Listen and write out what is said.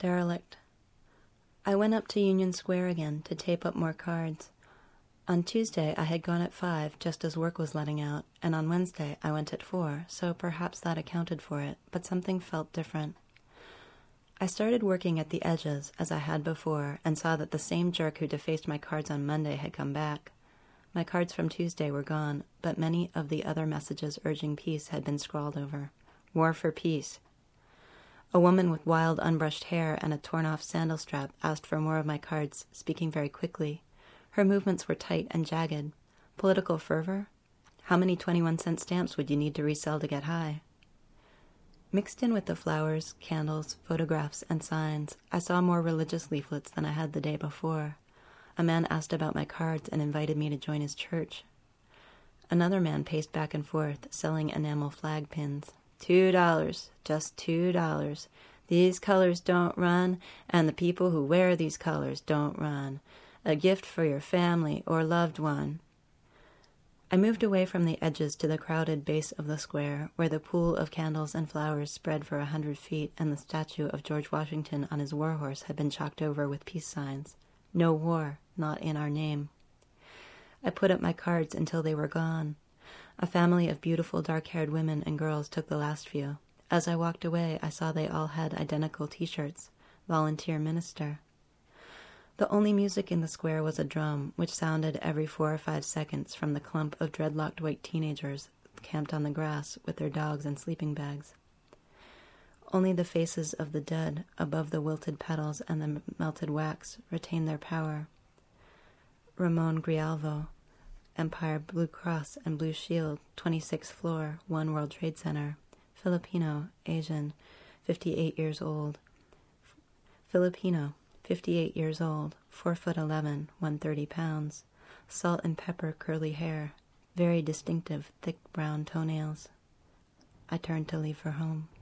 Derelict. I went up to Union Square again to tape up more cards. On Tuesday I had gone at 5, just as work was letting out, and on Wednesday I went at 4, so perhaps that accounted for it, but something felt different. I started working at the edges, as I had before, and saw that the same jerk who defaced my cards on Monday had come back. My cards from Tuesday were gone, but many of the other messages urging peace had been scrawled over. War for peace. A woman with wild, unbrushed hair and a torn-off sandal strap asked for more of my cards, speaking very quickly. Her movements were tight and jagged. Political fervor? How many 21-cent stamps would you need to resell to get high? Mixed in with the flowers, candles, photographs, and signs, I saw more religious leaflets than I had the day before. A man asked about my cards and invited me to join his church. Another man paced back and forth, selling enamel flag pins. $2, just $2. These colors don't run, and the people who wear these colors don't run. A gift for your family or loved one. I moved away from the edges to the crowded base of the square, where the pool of candles and flowers spread for 100 feet, and the statue of George Washington on his war horse had been chalked over with peace signs. No war, not in our name. I put up my cards until they were gone. A family of beautiful dark-haired women and girls took the last few. As I walked away, I saw they all had identical T-shirts. Volunteer minister. The only music in the square was a drum, which sounded every 4 or 5 seconds from the clump of dreadlocked white teenagers camped on the grass with their dogs and sleeping bags. Only the faces of the dead, above the wilted petals and the melted wax, retained their power. Ramon Grijalvo, Empire Blue Cross and Blue Shield, 26th floor, One World Trade Center. Filipino, Asian, 58 years old. Filipino, 58 years old, 4'11", 130 pounds. Salt and pepper curly hair. Very distinctive, thick brown toenails. I turned to leave for home.